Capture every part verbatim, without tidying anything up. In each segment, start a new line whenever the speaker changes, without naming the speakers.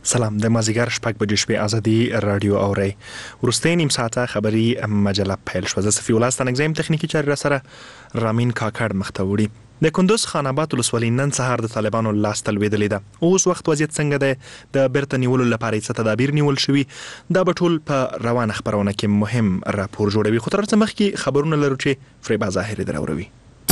سلام، د مازیګر شپږ بجې شپې ازادي رادیو اورئ. وروستۍ نیم ساعته خبري مجله پیل شوه. زه صفي الله ستانکزی یم، تخنیکي چارې را سره رامین کاکړ مخته وړي. د کندوز خان آباد ولسوالۍ نن سهار د طالبانو لاس ته لوېدلې ده. اوس وخت وضعیت څنګه دی؟ د بیرته نیولو لپاره څه تدابیر نیول شوي؟ دا به ټول په روانه خپرونه کې مهم راپور جوړوي. خو تر هر څه مخکې خبرونه لرو چې فریبا ظاهري دراوروي.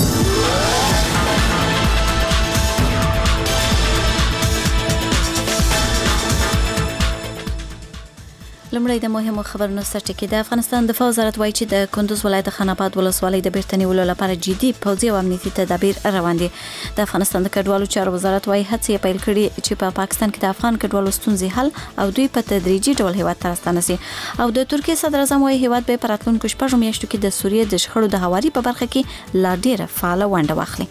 لمړی د مهمو خبرونو سرټکی. د افغانستان دفاع وزارت وایي چې د کندوز ولایت خان آباد ولسوالۍ د بیرته نیولو لپاره جدي پوځي او امنیتي تدابیر روان دي. د افغانستان د کډوالو چارو وزارت وایي هڅې پیل کړي چې په پا پاکستان کې د افغان کډوالو ستونزې حل او دوی په تدریجي ډول هیواد ته راستانه شي. او د ترکیه صدر اعظم وایي هیواد به په راتلونکو شپږو میاشتو کې د سوریې د شخړو د هواري په برخه کې لا ډیره فعاله ونډه واخلي.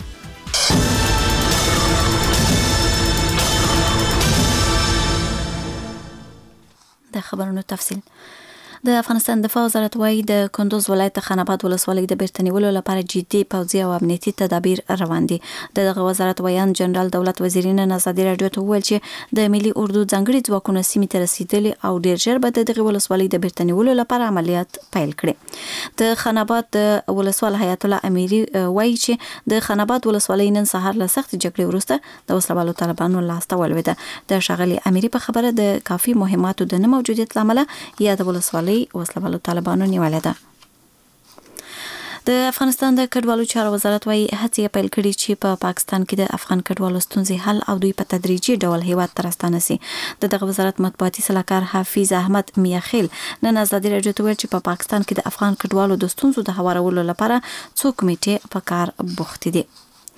د خبرونو تفصیل. د افغانستان دفاع وزارت وایي د کندوز ولایت خان آباد ولسوالۍ د بیرته نیولو لپاره جدي پوځي او امنیتي تدابیر روان دي. دغه وزارت ویان جنرال دولت وزیرین ازادي رادیو ته وویل چې د ملي اردو ځانګړي ځواکونه سیمې ته رسیدلي او ډیر ژر به دغه ولسوالۍ د بیرته نیولو لپاره عملیات پیل کړي. د خان آباد د ولسوال حیات الله امیری وایي چې د خان آباد ولسوالۍ نن سهار له سخت جګړې وروسته د وسلوالو طالبانو لاسته ولوېده. د ښاغلي امیری په خبره د کافي مهماتو د نه موجودیت له امله یا د ولسوالۍ وسلوالو طالبانو نیولې ده. د افغانستان د کډوالو چارو وزارت وايي هڅې پیل کړي چې په پا پاکستان کې د افغان کډوالو ستونزې حل او دوی په تدریجي ډول هیواد ته راستانه شي. د دغه وزارت مطبوعاتي سلاکار حافظ احمد میاخیل نن ازادي رادیو ته ویل چې په پا پاکستان کې د افغان کډوالو د ستونزو د هوارولو لپاره څو کمیټې په کار بوختې دي.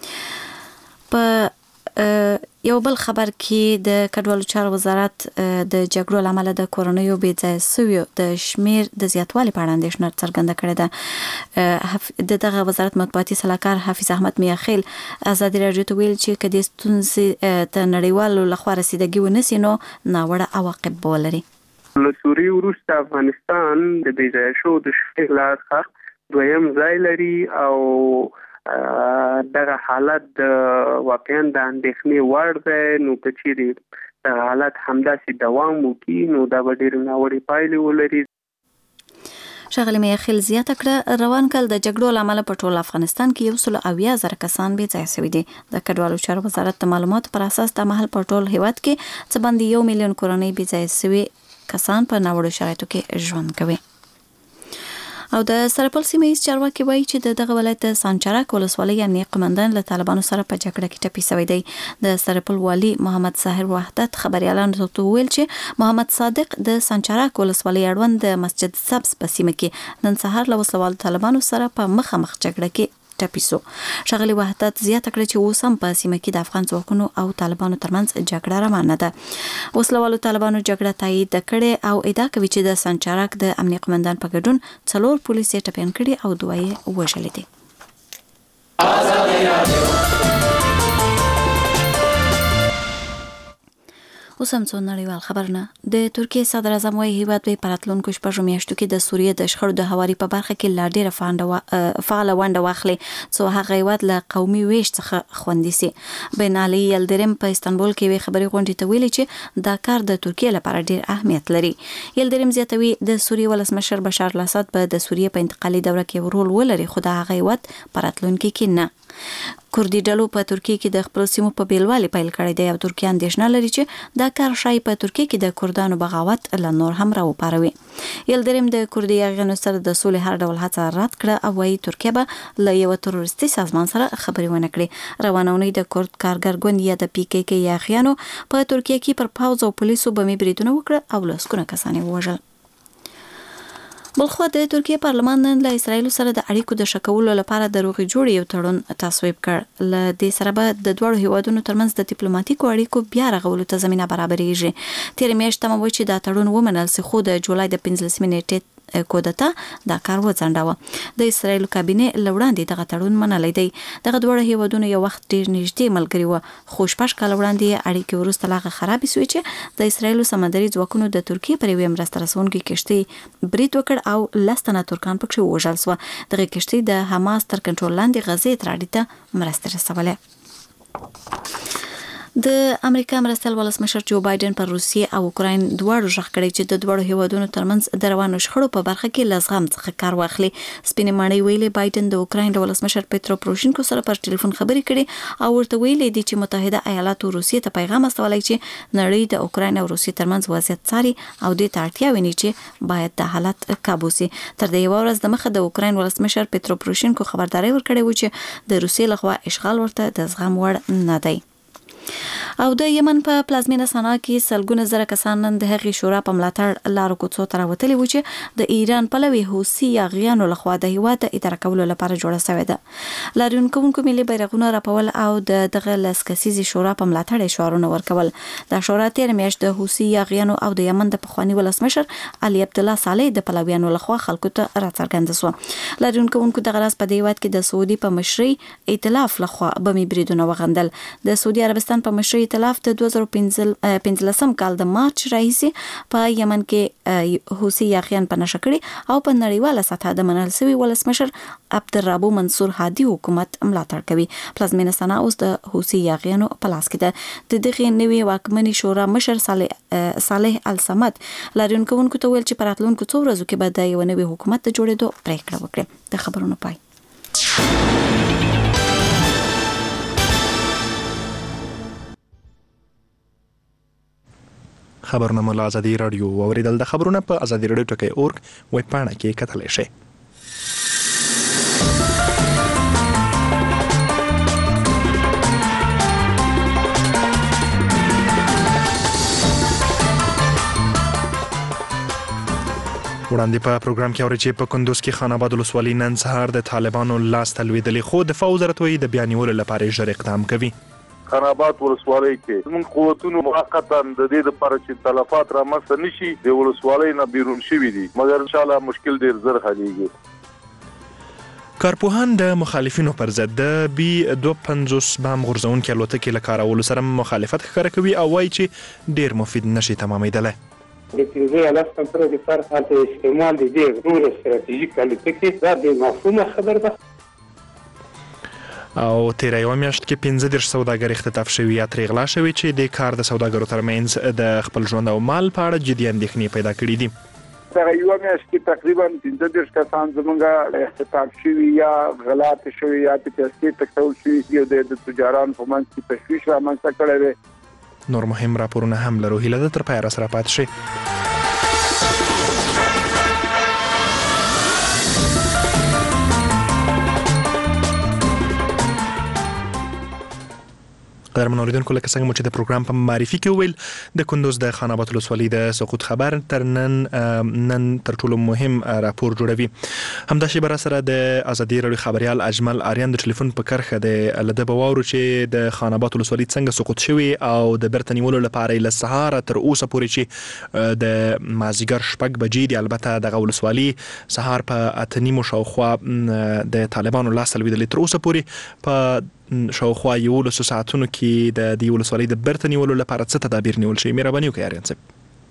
په یو بل خبر کې د کډوالو چارو وزارت د جګړو لامل د کورونیو بې ځای سویو د شمیر د زیاتوالي په اړه اندېښنه څرګنده کړې ده. د دغه وزارت مطبوعاتي سلاکار حافظ احمد میاخیل ازادي رادیو ته ویل چې کدي ستونزې ته نړیوالو لخوا رسیدګي ونسي نو ناوړه عواقب به ولري.
له سوریې وروسته افغانستان د بې ځای شو د شمیر له دویم ځای لري او دغه حالت د واقعا د اندېښنې وړ دی. نو که چیرې د حالت همداسې دوام وکړي نو دا به ډېرې ناوړې پایلې ولري.
ښاغلي میاخیل زیاته کړه روان کال د جګړو له امله په ټول افغانستان کې یو سل اویا زره کسان بې ځایه شوي دي. د کډوالو چارو وزارت د معلوماتو پر اساس د مهال په ټول هیواد کې څه باندې یو میلیون کورنۍ بې ځایه شوي کسان په ناوړو شرایطو کې ژوند کوي. او د سرپل سیمه ایز چارواکي وایي چې د دغه ولایت د سانچارک ولسوالۍ امنیه قومندان له طالبانو سره په جګړه کې ټپي شوی دی. د سرپل والي محمد ظاهر وحدت خبريالانو ته ویل چې محمد صادق د سانچارک ولسوالۍ اړوند د مسجد سبز په سیمه کې نن سهار له وسلوال طالبانو سره په مخامخ جګړه کې ټپي شو. ښاغلي وحدت زیاته کړه چې اوس هم په سیمه کې د افغان ځواکونو او طالبانو ترمنځ جګړه روانه ده. وسلوالو طالبانو جګړه تایید کړې او ادعا کوي چې د سانچارک د امنیه قومندان په ګډون څلور پولیس یې ټپیان کړي او دوه یې وژلي دي. اوس هم څو نړیوال خبرونه. د ترکیه صدر اعظم وايي هیواد به په راتلونکو شپږو میاشتو کې د سوریې د شخړو د هواري په برخه کې لا ډیره فعاله ونډه واخلي څو هغه هیواد له قومي ویش څخه خوندي شي. بن علي یلدرم په استانبول کې وی خبري غونډې ته ویلي چې دا کار د ترکیه لپاره ډیر اهمیت لري. یلدرم زیاتوي د سوریې ولسمشر بشار الاسد به د سوریې په انتقالي دوره کې رول ولري خو دا هغه هیواد په راتلونکو کې نه. کردي ډلو په ترکیه کې د خپل سیمو په بیلوالي پیل کړی دی او ترکیه اندېښنه لري چې دا کار شای په ترکیه کې د کردانو بغاوت له نور هم راوپاروي. یلدرم د کردي یاغیانو سره د سولې هر ډول هڅه رد کړه او وايي ترکیه به له یو تروریستي سازمان سره خبرې ونه کړي. روانه اونۍ د کرد کارګر ګوند یا د پی کې کې یاغیانو په ترکیه کې پر پاوځ او پولیسو بمي بریدونه وکړه او لسګونه کسان یې وژل. بلخو د ترکیه پارلمان نن له اسرایل سره د اړیکو د شکولو لپاره د روغې جوړې یو تړون تصویب کړ. له دې سره به د دوه هیوادونو ترمنځ د ډیپلوماټیکو اړیکو بیا رغولو ته زمينه برابرېږي. تیر میاشت هم وایي چې دا تړون ومنل شي خو د جولای د پنځلسمې نیټې کودتا دا کار وځنډاوه. د اسرایل کابینه لوړاندې دغه تړون منلی دی. دغه دوه هیوادونو یو وخت ډیر نږدې ملګري و خو شپږ کال وړاندې اړیکې وروسته لاغه خراب شوې چې د اسرایل سمندري ځواکونو د ترکیه پر یوې مرسته رسونکې کشتۍ برید وکړ او لس تنه ترکان پکې وژل شوه. دغه کشتۍ د حماس تر کنټرول لاندې غزې تر اړیته مرسته رسولې. د امریکا مرستیال ولسمشر جو بایدن پر روسیې او اوکراین دواړو ژغ کړی چې د دواړو هیوادونو ترمنځ د روانو شخړو په برخه کې لزغم څخه کار واخلي. سپینې ماڼۍ ویلي بایدن د اوکراین د ولسمشر پیترو پروشینکو سره پر ټلیفون خبرې کړي او ورته ویلي دي چې متحده ایالاتو روسیې ته پیغام استولی چې نړۍ د اوکراین او روسیې ترمنځ وضعیت څاري او د اړتیا ویني چې باید د حالت کابو سي. تر دې یو ورځ د مخه د اوکراین ولسمشر پیترو پروشینکو خبرداري ورکړې و چې د روسیې لخوا اشغال ورته د زغم وړ نه دی. او د یمن په پلازمینه سنا کې سلګونه زره کسان نن د هغې شورا په ملاتړ لارو کوڅو ته راوتلي وو چې د ایران پلوي حوثي یاغیانو لخوا د هیواد د اداره کولو لپاره جوړه شوې ده. لاریون کوونکو ملي بیرغونه راپول او د دغه لسکسیزي شورا په ملاتړ اشارونه ورکول. د شورا تیر میاشت د حوثي یاغیانو او د یمن د پخوانی ولسمشر علي عبد الله صالح د پلویانو لخوا خلکو ته راڅرګند شو. لاریون کوونکو د غراس په دی هیواد کې د سعودي په مشرۍ ائتلاف لخوا بمي بریدونه وغندل. د سعودي عربستان په مشرۍ ائتلاف د دوه زره پنځلسم کال د مارچ راهیسې په یمن کې حوثي یاغیان په نشه کړي او په نړیواله سطحه د منل شوي ولسمشر عبدالربو منصور هادي حکومت ملاتړ کوي. پلازمینه سنا اوس د حوثي یاغیانو په لاس کې ده. د دغې نوې واکمنې شورا مشر صالح صالح الصمد لاریون کوونکو ته ویل چې په راتلونکو څو ورځو کې به د یو نوي حکومت د جوړېدو پریکړه وکړي. د خبرونو پای.
خبرونه مو له ازادي رادیو واوریدل. د خبرونه په ازادي رادیو ټکی اورګ ویب پاڼه کې کتلی شئ. وړاندې په پروګرام کې اورئ چې په کندوز کې خان آباد ولسوالي نن سهار د طالبانو لاس ته لوېدلې، خو دفاع وزارت وایي د بیا نیولو لپاره ژر اقدام کوي.
خان آباد ولسوالۍ کې زموږ قوتونو موقتا د دې لپاره چې تلفات رامنځته نشي د ولسوالۍ نه بیرون شوي دي، مګر ان شاء الله مشکل ډیر زر حلیږي.
کارپوهان د مخالفینو پر ضد د بي دوه پنځوس بام غورځونکې الوتکې له کارولو سره مخالفت ښکاره کوي او وایي چې ډیر مفید نشي تمامېدلی.
د پنځه الف سنتره د فرق حالت استعمال د دې غرور استراتیژیک الوتکې دا د مفهومه خبر ده.
او تیره یوه میاشت کې پنځه دېرش سوداګر اختطاف شوي یا ترې غلا شوي چې د کار د سوداګرو ترمنځ د خپل ژوند او مال په اړه جدي اندېښنې پیدا کړي دي.
دغه یوه میاشت کې تقریبا پنځه دېرش کسان زموږ اختطاف شوي یا غلا شوي یا په پیسې تښتول شوي دي او د تجارانو په منځ کې تشویش رامنځته کړی دی.
نور مهم راپورونه هم لرو. هیله ده تر پایه راسره پاتې شئ. قدرمن اوریدونکو، لکه څنګه مو چې د پروګرام په معرفي کې وویل، د کندوز د خان آباد ولسوالۍ د سقوط خبر تر نن نن تر ټولو مهم راپور جوړوي. همداسې به راسره د ازادي راډیو خبریال اجمل آریان د ټلیفون په کرښه دی. له ده به واورو چې د خان آباد ولسوالۍ څنګه سقوط شوي او د بیرته نیولو لپاره له سهاره تر اوسه پورې چې د مازدیګر شپږ بجې دي، البته دغه ولسوالي سهار په اته نیمو شاوخوا د طالبانو لاس ته لوېدلې. تر اوسه پورې په شاوخوا یولسو ساعتونو کې د دې ولسوالۍ د بیرته نیولو لپاره څه تدابیر نیول شوي؟ مهرباني وکړئ آریان صاحب.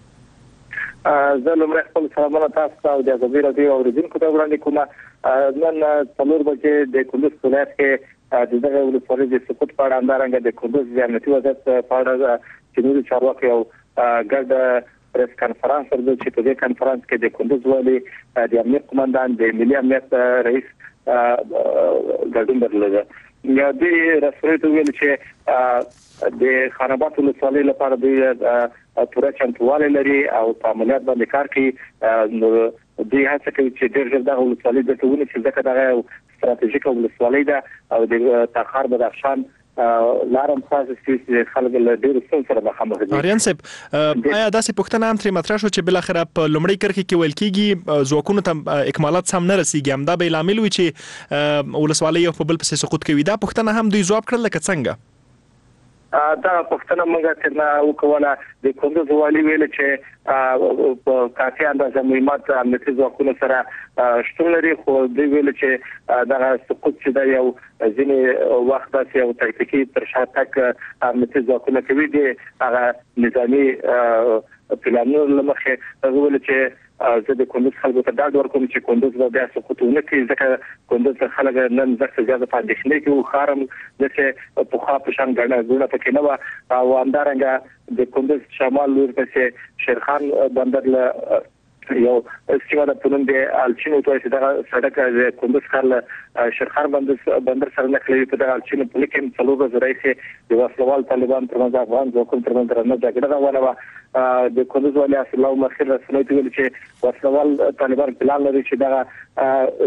زه لومړی خپل سلامونه تاسو ته او د ازادي راډیو اورېدونکو ته وړاندې کوم. نن څلور بجې د کندوز ولایت کې د دغه ولسوالۍ د سقوط په اړه همدارنګه د کندوز د امنیتي وضعیت په اړه چې نورو چارواکو یو ګډ پریس کانفرنس ورکړ چې په دې کانفرنس کې د کندوز والي د امنیت قومندان د ملي امنیت رئیس ګډون درلود. یا دې رسمي ته ویل چې د خان آباد ولسوالۍ لپاره د پوره چمتووالی لري او په عملیات باندې کار کوي. دوی هڅه کوي چې ډېر ژر دغه ولسوالۍ ګټه ونیسي، ځکه دغه ستراتیژیکه ولسوالۍ ده او د تخار بدخشان لارم خاصه چې خلک له ډېرو ستونزو سره مخامخ دي.
آریان صاحب، آیا داسې پوښتنه هم ترې مطرح شو چې بالاخره په لومړۍ کرښې کې ویل کېږي ځواکونو ته اکمالات سم نه رسیږي، همدا به لامل وي چې ولسوالۍ یو په بل پسې سقوط کوي؟ دا پوښتنه هم دوی ځواب کړل لکه څنګه؟
دا پښتنه موږ ته نه وکوله. د کندوز والي ویل چې په کافي اندازه مهمات امنیتي ځواکونو سره شتون لري، خو دوی ویل چې دا سقوط چې دا یو ځینې وخت داسې یو تکتیکي تر شا تک امنیتي ځواکونه کوي، د هغه نظامي پلانونو لمخه غوول چې زه د کندوز خلکو ته ډاډ ورکوم چې کندوز به بیا سقوطونه کوي ځکه کندوز خلک نن ځکه زیاده پاتې شي او خارم چې په خوا په شان غړنه غوړه پکې نه و او همدارنګه د کندوز شمال لور په شیرخان بندر له یو سیمه د پونم د الچینو ته چې دا سړک د کندوز ښار شیرخان بندر بندر سره نښلوي په د الچینو په لیکن څلور ورځې راځي د وسلوال طالبان ترمنځ افغان ځواکونو ترمنځ رانه جګړه روانه وه د کندوز والي اصل الله مخیر رسنۍ ته ویل چې وسلوال طالبان پلان لري چې دا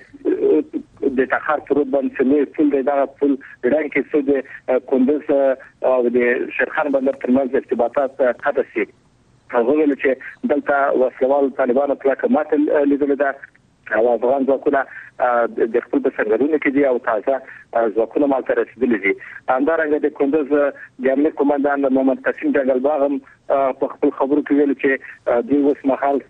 د د تخار پروت باندې نوې پل دا پل ډنګ کې څه د کندوز او د شیرخان بندر ترمنځ ارتباطات قطع شي هغه ویل چې دلته وسلوال طالبانو کلکه ماتل لیدل ده او افغان ځواکونه د خپل بسنګرونو کې دي او تازه ځواکونه مالته رسیدلي دي همدارنګه د کندوز د امنیت قومندان محمد قاسم جنګلباغ هم په خپل خبرو کې ویل چې دوی اوس مهال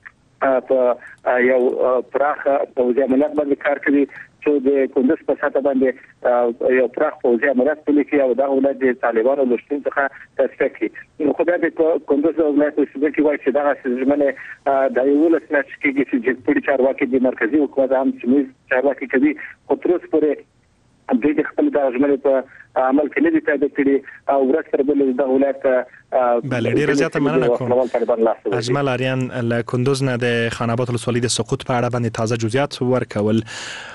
په یو پراخه پوځي عملیات باندې کار کوي چې د کندوز په ساته باندې یو پراخ پوځي عملیات پلي کوي او دا ولادت د طالبانو لشتون څخه تصفیه کوي نو خو دا د کندوز ولایت اوسیدونکي وایي چې دا سیمه د یو لسنه چې کېږي چې پولیس چارواکي د مرکزی حکومت هم سیمه چارواکي کوي خو تر اوسه پورې د خپل د ژمنې په عمل کې نه دي تابع کړي او ورسره بل د ولایت
بله ډیره زیاته مننه کوم اجمل اریان له کندوز نه د خان آباد ولسوالۍ د سقوط په اړه باندې تازه جزئیات ورکول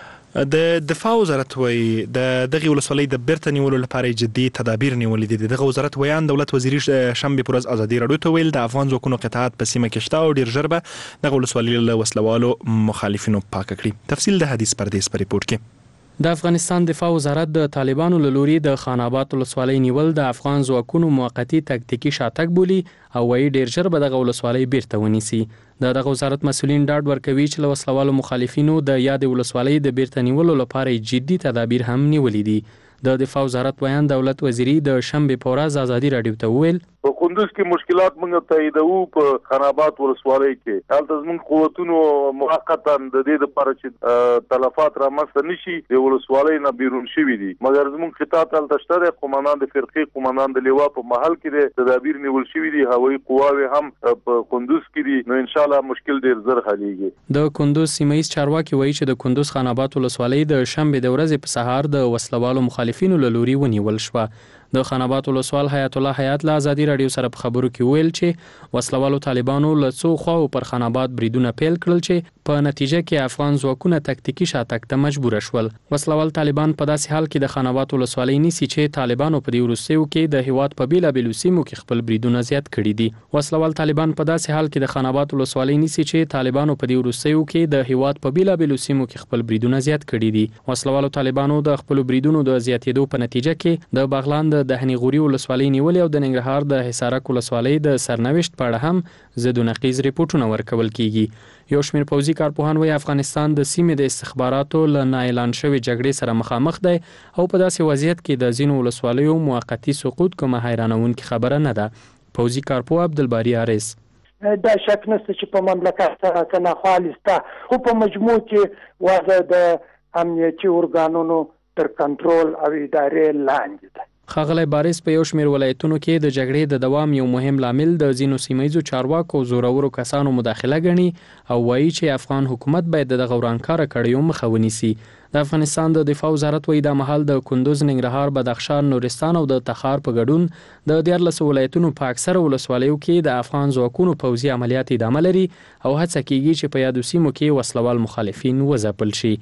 د دفاع وزارت وایي د دغه ولسوالۍ د بیرته نیولو لپاره جدي تدابیر نیولې دي دغه وزارت ویان دولت وزیر شنبه پر ورځ ازادي راډیو ته ویل د افغان ځواکونو قطعات په سیمه کې شته او ډیر ژر به دغه ولسوالۍ له وسلوالو مخالفینو پاک کړي تفصیل د حدیث پردیس په ریپورت کې
د افغانستان دفاع وزارت د طالبانو له لوري د خان آباد ولسوالۍ نیول د افغان ځواکونو موقتی تکتیکي شاتګ بولي او وايي ډیر ژر به دغه ولسوالۍ بیرته ونیسي د دغه وزارت مسؤلین ډاډ ورکوي چې له وسلوالو مخالفینو د یاد ولسوالۍ د بیرته نیولو لپاره جدي تدابیر هم نیولې دي د دفاع وزارت بیان دولت وزیری د شنبه په ورځ ازادي راډیو ته ویل
په کندوز کې مشکلات موږ تاییدو په خان آباد ولسوالۍ کې هلته زموږ قوتونو موقتا د دې لپاره چې تلفات رامنځته نشي د ولسوالۍ نه بیرون شوي دي مګر زموږ قطاع هلته شته د قوماندان د فرقې قوماندان د لیوا په محل کې د تدابیر نیول شوي دي هوایي قواوې هم په کندوز کې دي نو ان شاء الله مشکل ډیر زر حلیږي
د کندوز سیمه ایز چارواکي وایي چې د کندوز خان آباد ولسوالۍ د شنبه د ورځې په سهار د وسلوالو مخالفینو له لوري ونیول شوه د خان آباد ولسوال حیات الله حیات له ازادي راډیو سره په خبرو کې ویل چې وسلوالو طالبانو له څو خواو پر خان آباد بریدونه پیل کړل چې په نتیجه کې افغان ځواکونه تکتیکي شاتګ ته مجبور شول وسلوال طالبان په داسې حال کې د خان آباد ولسوالۍ نیسي چې طالبانو په دې وروستیو کې د هیواد په بیلابېلو سیمو کې خپل بریدونه زیات کړي دي وسلوال طالبان په داسې حال کې د خان آباد ولسوالۍ نیسي چې طالبانو په دې وروستیو کې د هیواد په بیلابېلو سیمو کې خپل بریدونه زیات کړي دي وسلوالو طالبانو د خپل بریدونو د زیاتېدو په نتیجه کې د بغلان د دهنی غوري ولسوالۍ نیولې او د ننګرهار د حصارک ولسوالۍ د سرنوشت په اړه هم ضد و نقیض ریپورتونه ورکول کیږي یو شمېر پوځي کارپوهان وایي افغانستان د سیمې د استخباراتو له نااعلان شوې جګړې سره مخامخ دی او په داسې وضعیت کې د ځینو ولسوالیو موقتی سقوط کومه حیرانونکې خبره نه ده پوځي کارپوه عبدالباري حارث
دا شک نشته چې په مملکت سره کنه خالصه خو په مجموع کې وضع د امنیتي ارګانونو تر کنټرول او ادارې لاندې ده
ښاغلی بارس په یو شمېر ولایتونو کې د جګړې د دوام یو مهم لامل د ځینو سیمهییزو چارواکو زورورو کسانو مداخله ګڼي او وایي چې افغان حکومت باید دغه ورانکاره کړیو مخه ونیسي د افغانستان د دفاع وزارت وایي دا مهال د کندوز ننګرهار بدخشان نورستان او د تخار په ګډون د دیارلسو ولایتونو په اکثره ولسوالیو کې د افغان ځواکونو پوځي عملیات ادامه لري او هڅه کیږي چې په یادو سیمو کې وسلوال مخالفین وځپل شي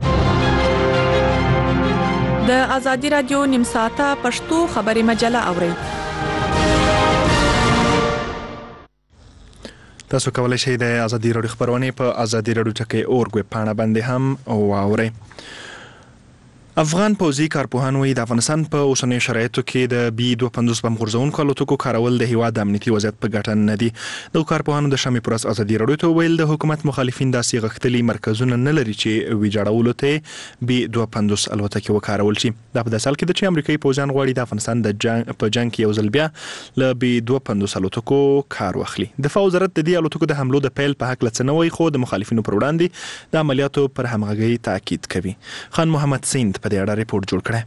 د ازادي راډیو نیم ساعته پښتو خبري مجله اورئ
تاسو کولای شئ د ازادي راډیو خبرونه په ازادي راډیو ټکی اورګ پاڼه باندې هم واورئ افغان پوځي کارپوهان وایي د افغانستان په اوسنیو شرایطو کې د بي دوه پنځوس بم غورځونکو الوتکو کارول د هیواد د امنیتي وضعیت په ګټه نه دي د کارپوهانو د شنبې پر ورځ ازادي راډیو ته ویل د حکومت مخالفین داسې غښتلي مرکزونه نه لري چې ویجاړولو ته بي دوه پنځوس الوتکې وکارول شي دا په داسې حال کې ده چې امریکایي پوځیان غواړي د افغانستان د جنگ په جنگ کې یو ځل بیا له بي دوه پنځوس الوتکو کار واخلي دفاع وزارت د دې الوتکو د حملو د پیل په هکله څه نه وایي خو د مخالفینو پر وړاندې د عملیاتو پر همغږۍ تاکید کوي خان محمد سیند په دې اړه ریپورت جوړ کړی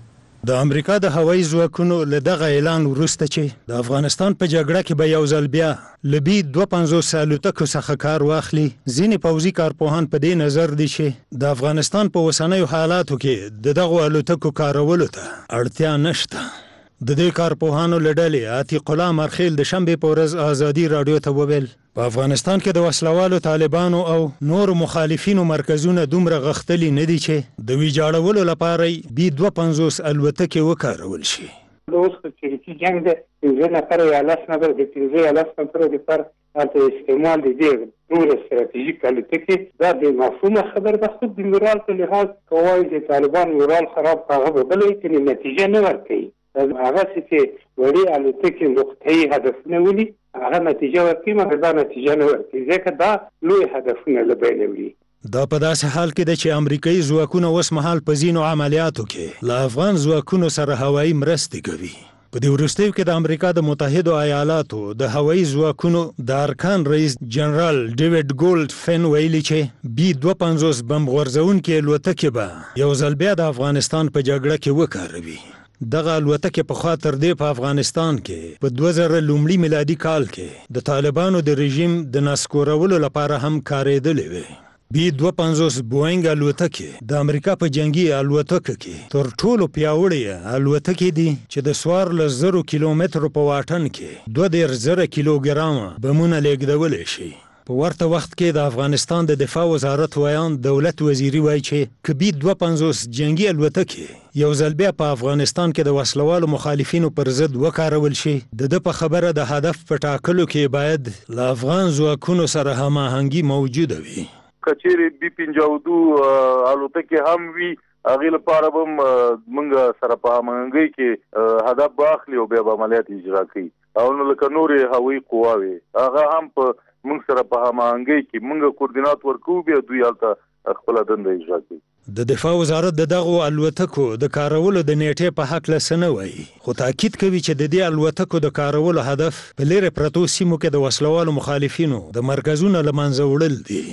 د امریکا د هوایي ځواکونو له دغه اعلان وروسته چې د افغانستان په جګړه کې به یو ځل بیا له بي دوه پنځوس الوتکو څخه کار واخلي، ځینې پوځي کارپوهان په دې نظر دي چې د افغانستان په اوسنیو حالاتو کې د دغو الوتکو کارولو ته اړتیا نشته. د دې کارپوهانو له ډلې عتیق الله مرخیل د شنبې په ورځ ازادي راډیو ته وویل په افغانستان کې د وسلوالو طالبانو او نور مخالفینو مرکزونه دومره غښتلي نه دي چې د ویجاړولو لپاره بي دوه پنځوس الوتکې وکارول شي.
اوس چې جنگ د پنځه نفر یا لس نفر د پنځه یا لس نفر لپاره هلته استعمال د دې ټول استراتیژیک الوتکې دا د مفهومه خبر ده. خود د مورال په لحاظ کوای د طالبان مورال خراب هغه به بلې کې نتیجه نه ورکوي. هغه چې وړي الوتکې نقطه‌ای هدفونه ولي هغه نتیجه ورکوي، مګر دا نتیجه نه ورکوي ځکه دا لوی هدفونه له بینه وړي.
دا په داسې حال کې ده چې امریکایي ځواکونه اوس مهال په ځینو عملیاتو کې له افغان ځواکونو سره هوایي مرستې کوي. په دې وروستیو کې د امریکا د متحدو ایالاتو د هوایي ځواکونو د ارکان رئیس جنرال ډیوډ ګولډ فن ویلي چې بي دوه پنځوس بم غورځونکې الوتکې به یو ځل بیا د افغانستان په جګړه کې وکاروي. دغه الوتکې په خاطر دی په افغانستان کې په دوه زره لومړي میلادي کال کې د طالبانو د رژیم د نسکورولو لپاره هم کارېدلې وې. بي دوه پنځوس بوینګ الوتکې د امریکا په جنگي الوتکو کې تر ټولو پیاوړې الوتکې دي چې د څوارلس زرو کیلومترو په واټن کې دوه دېرش زره کیلوګرامه بمونه لیږدولی شي. په ورته وخت کې د افغانستان د دفاع وزارت ویان دولت وزیری وایي چې که بي دوه پنځوس جنگي الوتکې یو ځل بیا په افغانستان کې د وسلوالو مخالفینو پر ضد وکارول شي، د ده په خبره د هدف په ټاکلو کې باید له افغان ځواکونو سره هماهنګي موجوده وي.
کچېرې بي پنځه دوه الوتکې هم وي هغې لپاره به موږ سره په هماهنګۍ کې هدف به اخلي او بیا به عملیات اجرا کوي. او نو لکه نورې هوایي قواوې هغه هم په موږ سره په هماهنګۍ کې موږ کوردینات ورکوو، بیا دوی هلته خپله دنده اجرا کوي.
د دفاع وزارت د دغو الوتکو د کارولو د نیټې په هکله څه نه وایي، خو تاکید کوي چې د دې الوتکو د کارولو هدف په لیرې پرتو سیمو کې د وسلوالو مخالفینو د مرکزونو له منځه وړل دي.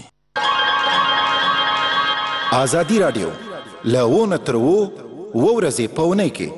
ازادي راډیو له ونه تر اوو اوه ورځې په اونۍ کې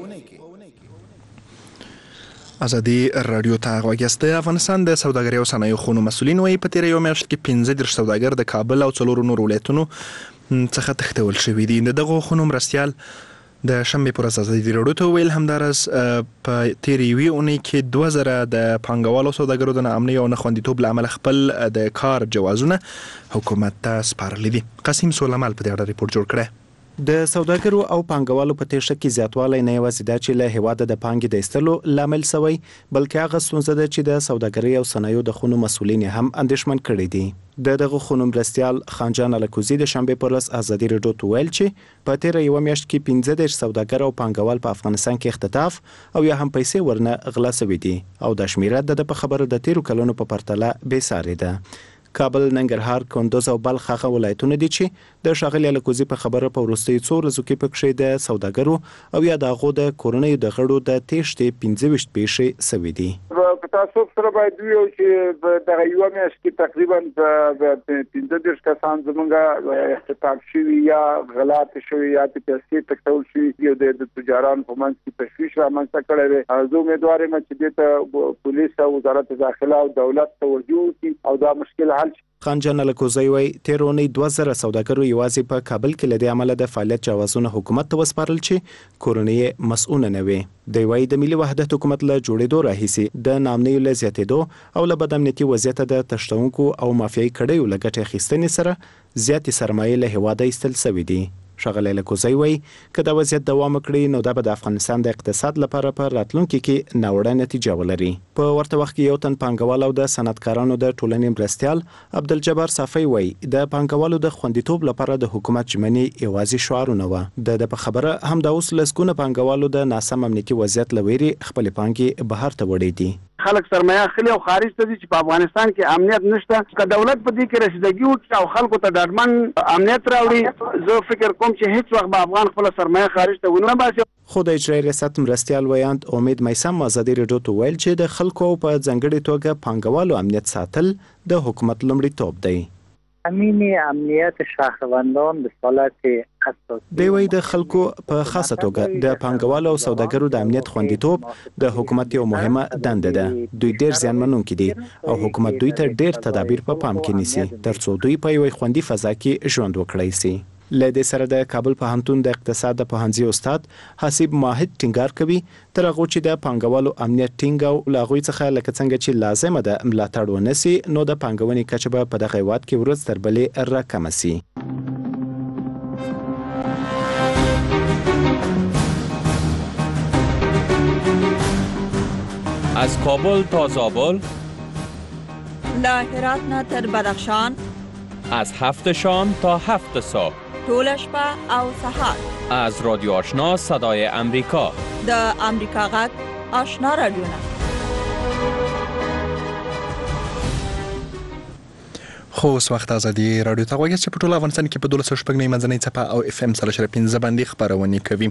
ازادي راډیو ته غوږ یاست. د افغانستان د سوداګرۍ او صنایعو خونو مسؤلین وایي په تیره یو میاشت کې پنځه دېرش سوداګر د کابل او څلورو نورو ولایتونو څخه تښتول شوي دي. د دغو خونو مرستیال د شنبې پر ورځ ازادي راډیو ته وویل همداراز په تیرې یوې اونۍ کې دوه زره د پانګوالو او سوداګرو د ناامنۍ او نه خوندیتوب له امله خپل د کار جوازونه حکومت ته سپارلي دي. قاسم سولمال په دې اړه ریپورت جوړ کړی.
د سوداګرو او پانګوالو په تیښته کې زیاتوالی نه یوازې دا چې له هیواده د پانګې د ایستلو لامل شوی، بلکې هغه ستونزه ده چې د سوداګرۍ او صنایعو د خونو مسؤلین هم اندېښمن کړي دي. د دغه خونو مرستیال خانجان الکوزي د شنبې پر ورځ ازادي راډیو ته ویل چې په تیره یوه میاشت کې پنځه دېرش سوداګر او پانګوال په افغانستان کې اختطاف او یا هم پیسې ورنه غلا شوي دي او دا شمیره د په خبره د تیرو کلونو په پرتله بېسارې ده. کابل، ننګرهار، کندوز او بلخ هغه ولایتونه دي چې د ښاغلي الکوزي په خبره په وروستیو څو ورځو کې پکښې د سوداګرو او یا د هغو د کورنیو د غړو د تیښتې پنځه ویشت پیښې سوي دي.
په تاسو سره باید ویو چې دغه یوه میاشت کې تقریبا پنځه دېرش کسان زموږ اختطاف شوي یا غلا شوي یا په پیسې تښتول شوي او د تجارانو په منځ کې تشویش رامنځته کړی دی. زه امیدوار یم چې دې ته پولیس او وزارت داخله او دولت توجه وکړي او دا مشکل حل شي.
خانجان الکوزی وایي تېره اونۍ دوه زره سوداګرو یوازې په کابل کې له دې امله د فعالیت جوازونه حکومت ته وسپارل چې کورنۍ یې مسؤونه نه وي. دی وایي د ملي وحدت حکومت له جوړېدو راهیسې د ناامنیو له زیاتېدو او له بدامنیتي وضعیته د تښتونکو او مافیایي کړیو له ګټې اخیستنې سره زیاتې سرمایې له هیواده ایستل سوي دي. ښاغلی الکوزی وایي که دا وضعیت دوام وکړي نو دا به د افغانستان د اقتصاد لپاره په راتلونکي کې ناوړه نتیجه ولري. په ورته وخت کې یو تن پانګوال او د صنعتکارانو د ټولنې مرستیال عبدالجبار صافی وایي د پانګوالو د خوندیتوب لپاره د حکومت ژمنې یوازې شعارونه وه. د ده په خبره همدا اوس لسګونه پانګوالو د ناسم امنیتي وضعیت له ویرې خپلې پانګې بهر ته وړې دي.
خلک سرمایه اخلي او خارج ته دي چې په افغانستان کې امنیت نشته. که دولت په دې کې رسیدګي وکړي او خلکو ته ډاډمن امنیت راوړي، زه فکر کوم چې هیڅ وخت به افغان خپله سرمایه خارج ته ونه باسي.
خو د اجرایي ریاست مرستیال ویاند امید میثم ازادي راډیو ته ویل چې د خلکو په ځانګړې توګه پانګوالو امنیت ساتل د حکومت لومړیتوب دی.
امین امنیت شهروندان به صورت
دی وایي د خلکو په خاصه توګه د پانګوالو او سوداګرو د امنیت خوندیتوب د حکومت یو مهمه دنده ده. دوی ډېر زیانمنونکي دي او حکومت دوی ته ډېر تدابیر په پام کې نیسي ترڅو دوی په یوه خوندي فضا کې ژوند وکړی سي. له دې سره د کابل پوهنتون د اقتصاد د پوهنځي استاد حسیب ماهد ټینګار کوي تر هغه چې د پانګوالو امنیت ټینګ او له هغوی څخه لکه څنګه چې لازمه ده ملاتړ ونسي نو د پانګونې کچه به په دغه هیواد کې ورځ تر بلې راکمه سي.
از کابل تا زابل،
له هرات نه تر بدخشان،
از هفت شام تا هفت صبح،
طول شپه او سحر،
از رادیو آشنا صدای امریکا،
د امریکا غږ آشنا رادیو نه.
خو اوس وخت ازادي رادیو ته غوږی چې په ټول افغانستان کې په دولس شپږ نه منځنۍ څپه او اف ام سره شر پنځه باندې خبرونه کوي.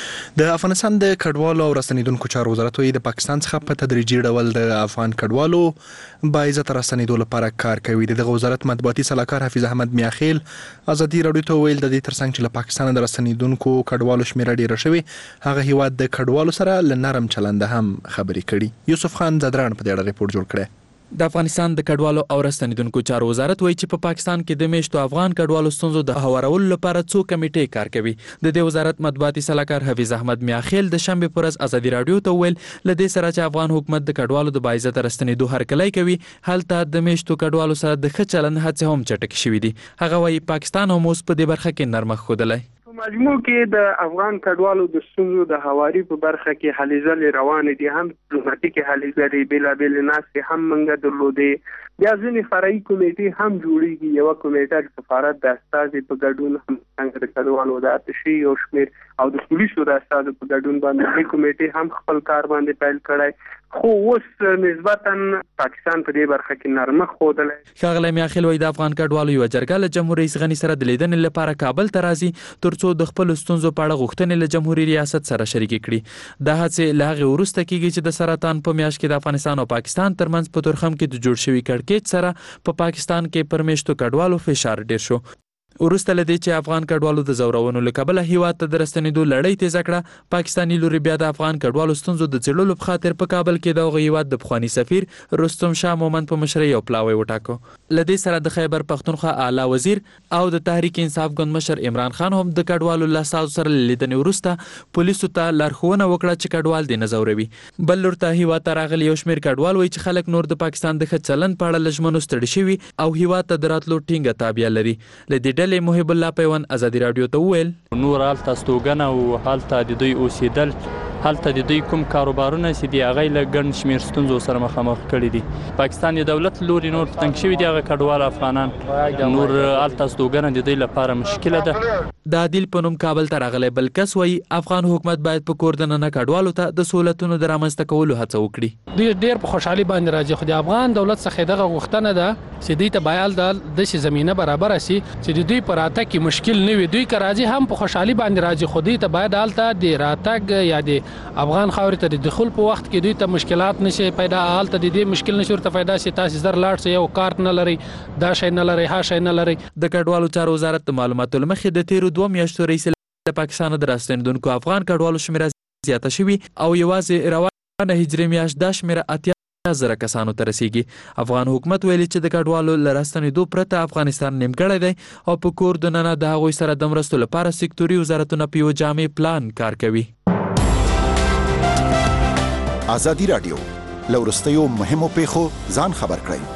د افغانستان د کډوالو او راستنیدونکو چارو وزارت وایي د پاکستان څخه په تدریجي ډول د افغان کډوالو باعزت راستنیدو لپاره کار کوي. دغه وزارت مطبوعاتي سلاکار حفیظ احمد میاخیل ازادي رادیو ته ویل د دې ترڅنګ چې له پاکستان د راستنیدونکو کډوالو شمېر ډیر شوی هغه هیواد د کډوالو سره ل نرم چلند هم خبرې کړي. یوسف خان زدران په دې اړه ریپورت جوړ کړی.
د افغانستان د کډوالو او راستنیدونکو چارو وزارت وایي چې په پاکستان کې د میشتو افغان کډوالو ستونزو د هوارولو لپاره څو کمیټې کار کوي. د دې وزارت مطبوعاتي سلاکار حفیظ احمد میاخیل د شنبه پر ورځ ازادي رادیو ته ویل لدې سره چې افغان حکومت د کډوالو د باعزت راستنیدو هرکلی کوي هلته د میشتو کډوالو سره د ښه چلند هڅې هم چټکې شوې دي. هغه وایي پاکستان هم اوس په دې برخه کې نرمښت ښودلی.
په مجموع کې د افغان کډوالو د ستونزو د هواري په برخه کې هلې ځلې روانې دي. هم ډیپلوماټیکې هلې ځلې بېلابېلې ناستې هم موږ درلودې. بیا ځینې فرعي کمیټې هم جوړېږي. یوه کمیټه د سفارت د استازي په ګډون هم څنګه د کډوالو د اتشي یو شمېر او د پولیسو د استازو په ګډون باندې دې کمیټې هم خپل کار باندې پیل کړی. خو اوس نسبتا پاکستان په دې برخه کې نرمښت ښودلی.
ښاغلی میاخیل وایي د افغان کډوالو یوه جرګه له جمهور رئیس غني سره د لیدنې لپاره کابل ته راځي ترڅو د خپلو ستونزو په اړه غوښتنې له جمهوري ریاست سره شریکې کړي. دا هڅې له هغې وروسته کیږي چې د سرطان په میاشت کې د افغانستان او پاکستان ترمنځ په تورخم کې د جوړ شوي کړکېچ سره په پاکستان کې پر میشتو کډوالو فشار ډیر شو. وروسته له دې چې افغان کډوالو د زورونو له کبله هیواد ته د راستنېدو لړۍ تیزه کړه پاکستاني لوري بیا د افغان کډوالو ستونزو د څېړلو په خاطر په کابل کې د هغه هیواد د پخواني سفیر رستم شاه مومند په مشرۍ یو پلاوی وټاکو. له دې سره د خیبر پښتونخوا اعلی وزیر او د تحریک انصاف ګوند مشر عمران خان هم د کډوالو له استازو سره لیدنې وروسته پولیسو ته لارښوونه وکړه چې کډوال دې نه ځوروي. بل لور ته هیواد ته راغلي یو شمېر کډوال وایي چې خلک نور د پاکستان د ښه چلند په اړه له ژمنو ستړي شوي او هیواد ته د راتلو ټینګه تابیا لري. له دې ډلې محب الله پیوند ازادي رادیو ته وویل
نور هلته استوګنه او هلته د دوی اوسېدل هلته د دوی کوم کاروبارونه چې دي هغه له ګڼ شمېر ستونزو سره مخامخ کړي دي. پاکستان د دولت لوري نور تنګ شوي دي هغه کډوال افغانان نور هلته استوګنه د دوی لپاره مشکله ده.
د عادل په نوم کابل ته راغلی بل کس وایي افغان حکومت باید په کور دننه کډوالو ته د سهولتونو د رامنځته کولو هڅه وکړي.
دوی ډېر په خوشحالي باندې راځي خو د افغان دولت څخه دغه غوښتنه ده چې دوی ته باید د داسې زمینه برابره سي چې د دوی په راتګ کې مشکل نه وي. دوی که راځي هم په خوشحالي باندې راځي خو دوی ته باید هلته د راتګ یا د افغان خاورې ته د دخول په وخت کې دوی ته مشکلات نشي پیدا هلته د دې مشکل نشي ورته پیدا شي تاسو زر لاړ شئ یو کارت نه لري دا شی نه لري ها شی نه لري.
د کډوالو چارو وزارت د معلوماتو له مخې د تیرو دوه میاشتو رئیس د پاکستان د راستنیدونکو افغان کډوالو شمېره زیاته شوي او یوازې روانه هجري میاشت دا شمېره اتیا زره کسانو ته رسیږي. افغان حکومت ویلي چې د کډوالو له راستنېدو پرته افغانستان نیمګړی دی او په کور دننه د هغوی سره د مرستو لپاره سکتوري وزارتونه په یو جامع پلان کار کوي.
ازادي رادیو له وروستیو مهمو پیښو ځان خبر کړئ.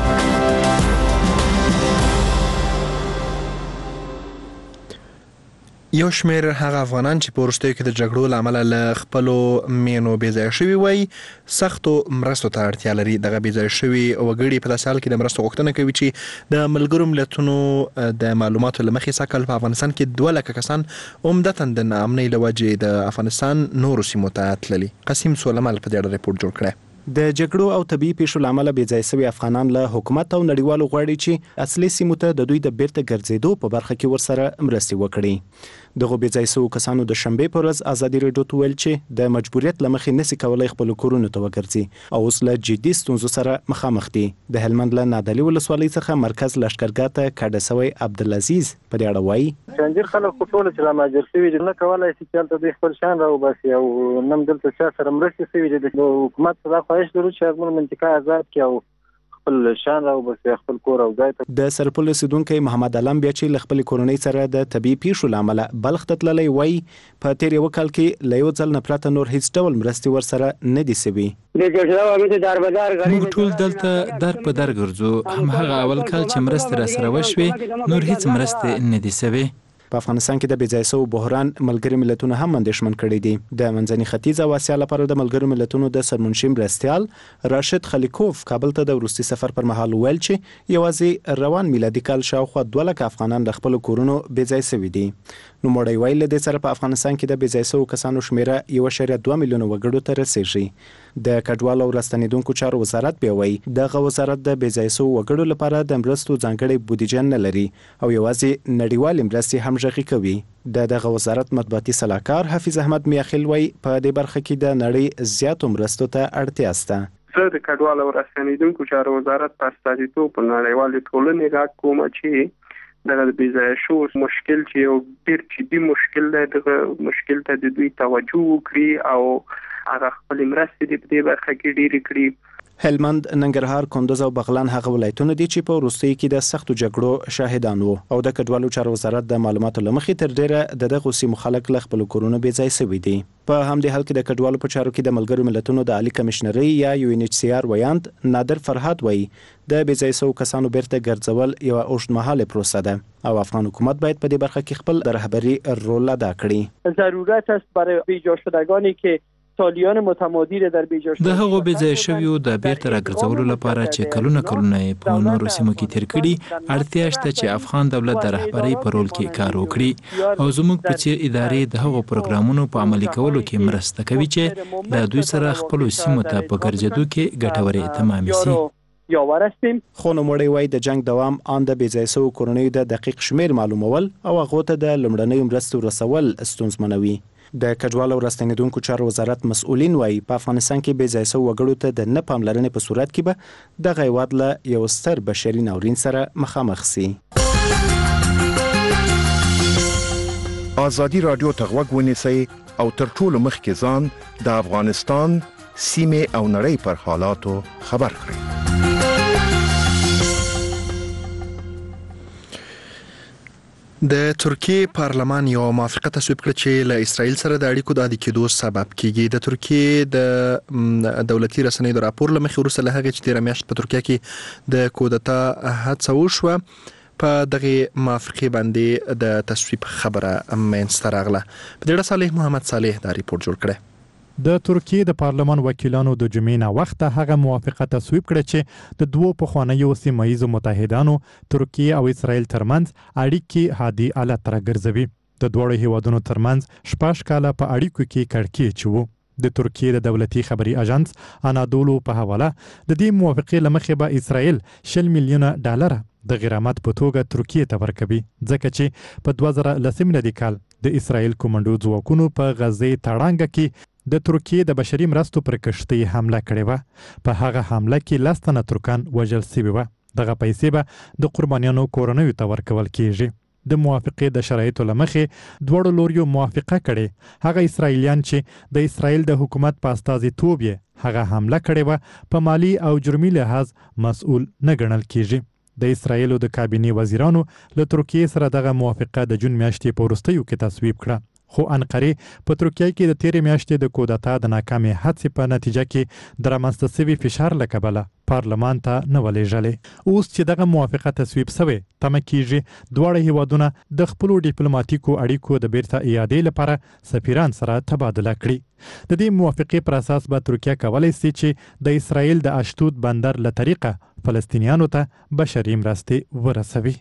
یو شمېر هغه افغانان چې په وروستیو کې د جګړو له امله له خپلو مینو بېځایه شوي وایي سختو مرستو ته اړتیا لري. دغه بېځایه شوي وګړي په داسې حال کې د مرستو غوښتنه کوي چې د ملګرو ملتونو د معلوماتو له مخې سږ کال په افغانستان کې دوه لکه کسان عمدتاً د ناامنۍ له وجې د افغانستان نورو سیمو ته تللي. قسیم سولمل په دې اړه ریپورت جوړ کړی.
د جګړو او طبي پیښو له امله بېځایه شوي افغانان له حکومت او نړیوالو غواړي چې اصلي سیمو ته د دوی د بیرته ګرځېدو په برخه کې ورسره مرستې وکړي. دغه بې ځای شوو کسانو د شنبې په ورځ ازادي راډیو ته ویل چې د مجبوریت له مخې نسي کولای خپل کورونو ته وګرځي او اوس له جدي ستونزو سره مخامخ دي. د هلمند له نادعلي ولسوالۍ څخه مرکز لښکرګاه ته کډه شوی عبدالعزیز په دې اړه وایي
څنګه خلک په ټول چې لا ماجر شوي دي نه کولای شي چې تل د خپل شان راوباسي او نن دلته چا سره مرستې شوي دي د حکومت څخه خواهش لرو چې موږ منطقه آزاد کړي او خپل شان راوباسي خپل کور او ځای ته.
د سرپل اوسیدونکی محمد علم بیا چې له خپل کورنۍ سره د طبي پیښو له امله بلخ ته تللی وایي په تیر یو کال کې له یو ځل نه پرته نور هیڅ ډول مرستې ورسره نه دي سوي.
موږ ټول دلته در په در ګرځو، هم هغه اول کال چې مرستې را سره وشوې نور هیڅ مرستې نه دي سوي.
په افغانستان کې د بې ځای شوو بحران ملګري ملتونه هم اندېښمن کړي دي. د منځني ختیځ او اسیا لپاره د ملګرو ملتونو د سرمنشي مرستیال راشد خلیکوف کابل ته د وروستي سفر پر مهال ویل چې یوازې روان میلادي کال شاوخوا دوه لکه افغانان د خپلو کورونو بې ځای شوي دي. نوموړی ویل له دې سره په افغانستان کې د بې ځای شوو کسانو شمیره یو اعشاریه دوه میلیونه وګړو ته رسیږي. د کډوالو او راستنیدونکو چارو وزارت بیا وایي دغه وزارت د بې ځای شوو وګړو لپاره د مرستو ځانګړې بودیجه نه لري او یوازې نړیوالې مرستې همغږي کوي. د دغه وزارت مطبوعاتي سلاکار حفیظ احمد میاخیل وایي په دې برخه کې د نړۍ زیاتو مرستو ته اړتیا شته.
زه د کډوالو او راستنیدونکو چارو وزارت په استازیتوب په نړیوالې ټولنې غږ کوم چې دغه د بې ځای شوو مشکل چې یو ډېر جدي مشکل دی دغه مشکل ته د دوی توجه وکړي او هغه خپل مرستې په دې برخه کې ډېرې کړي.
هلمند، ننګرهار، کندوز او بغلان هغه ولایتونه دي چې په وروستیو کې د سختو جګړو شاهدان وو او د کډوالو چارو وزارت د معلوماتو له مخې تر ډیره د دغو سیمو خلک له خپلو کورونو بې ځای شوي دي. په همدې حال کې د کډوالو په چارو کې د ملګرو ملتونو د عالی کمشنرۍ یا یو ان ایچ سی آر ویاند نادر فرهاد وایي د بې ځای شوو کسانو بیرته ګرځول یوه اوږدمهاله پروسه ده او افغان حکومت باید په دې برخه کې خپل د رهبری رول ادا کړي.
ضرورت است برای بیجا شدگانی که سالیان متمادی در بیجا
د هغو بې ځای شویو د بیرته راګرځولو لپاره چې کلونه کلونه په نورو سیمو کې تیر کړي اړتیا شته چې افغان دولت د رهبرۍ په رول کې کار وکړي او زموږ په څیر ادارې د هغو پروګرامونو په عملي کولو کې مرسته کوي چې د دوی سره خپلو سیمو ته په ګرځېدو کې ګټورې تمامې سي.
خو نوموړی وایي د جنگ دوام ان د بې ځای شوو کورنیو د دقیق شمیر معلومول او هغو ته د لومړنیو مرستو رسول ستونزمنوي. د کډوالو او راستنیدونکو چارو وزارت مسؤلین وایي په افغانستان کې بې ځای شوو وګړو ته د نه پاملرنې په صورت کې به دغه هیواد له یو ستر بشري ناورین سره مخامخ سي.
ازادي راډیو ته غوږ ونیسئ او تر ټولو مخکې ځان د افغانستان سیمې او نړۍ پر حالاتو خبر کړئ.
د ترکیه پارلمان یو موافقه تصویب کړه چې له اسرائیل سره د اړیکو د عادي کېدو سبب کیږي. د ترکیه د دولتي رسنیو د راپور له مخې وروسته له هغې چې تېره میاشت په ترکیه کې د کودتا هڅه وشوه په دغه موافقې باندې د تصویب خبره منځته راغله. په دې اړه صالح محمد صالح دا ریپورت جوړ کړی.
د ترکیه د پارلمان وکیلانو د جمعې نه وخته هغه موافقه تصویب کړه چې د دوو پخوانیو سیمه متحدانو ترکیه او اسرائیل ترمنځ اړیکې هادي حالت ته راګرځوي. د دواړو هیوادونو ترمنځ شپږ کاله په اړیکو کې کړکېچ وو. د ترکیه د دولتي خبري اژانس انادولو په حواله د دې موافقې لمخې به اسرائیل شل میلیونه ډالر د غرامت په توګه ترکیه ته ورکوي ځکه چې په دوه زره لسم میلادي کال د اسرائیل کومندو ځواکونو په غزې تړانګه کې د ترکیه د بشري مرستو پر کشتۍ حمله کړې وه. په هغه حمله کې لس تنه ترکان وژل سوي وه. دغه پیسې به د قربانیانو کورنیو ته ورکول کیږي. د موافقې د شرایطو له مخې دواړو لوریو موافقه کړې هغه اسرائیلیان چې د اسرائیل د حکومت په استازیتوب یې هغه حمله کړې وه په مالی او جرمي لحاظ مسؤل نه ګڼل کیږي. د اسرائیلو د کابینې وزیرانو له ترکیه سره دغه موافقه د جون میاشتې په وروستیو کې تصویب کړه. خو انقرې په ترکیه کې د تیرې میاشتې د کودتا د ناکامې هڅې په نتیجه کې د رامنځته سوي فشار له کبله پارلمان ته نه ولېږلې. اوس چې دغه موافقه تصویب سوې تمه کیږي دواړه هیوادونه د خپلو ډیپلوماټیکو اړیکو د بیرته اعادې لپاره سفیران سره تبادله کړي. د دې موافقې پر اساس به ترکیه کولی سي چې د اسرائیل د اشتود بندر له طریقه فلسطینیانو ته بشري مرستې ورسوي.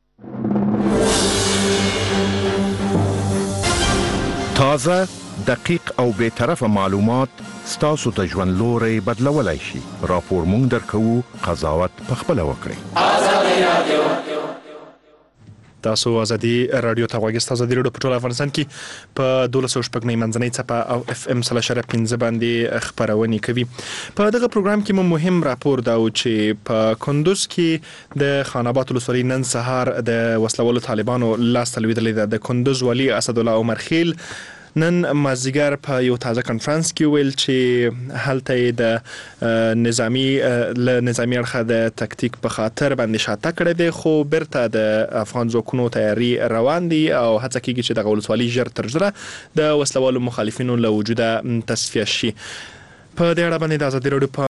تازه، دقیق او بی‌طرفه معلومات ستاسو ته ژوند لوری بدلولای شي. راپور مونږ درکوو، قضاوت پخپله وکړئ.
تاسو ازادي رادیو ته غوږی تاسو د رادیو په ټول افغانستان کې په دولس او شپږ نه منځنۍ څپه او اف ام سل شرف پنځه باندې خبرونه کوي. په دغه پروګرام کې مو مهم راپور دا و چې په کندوز کې د خان آباد ولسوالۍ نن سهار د وسلوالو طالبانو لاس تلویدلې ده. د کندوز والي اسدالله عمر خیل نن مازیګر په یو تازه کانفرنس کې ویل چې هلته د نظامی له نظامی اړخه د تکتیک په خاطر باندې شاته کړی دی، خو برته د افغان ځواکونو تیاری روان دي او هڅه کیږي چې د ولسوالۍ ژر تر ژره د وسلوالو مخالفینو له وجوده تصفیه شي. په دې اړه باندې د ازادي راډیو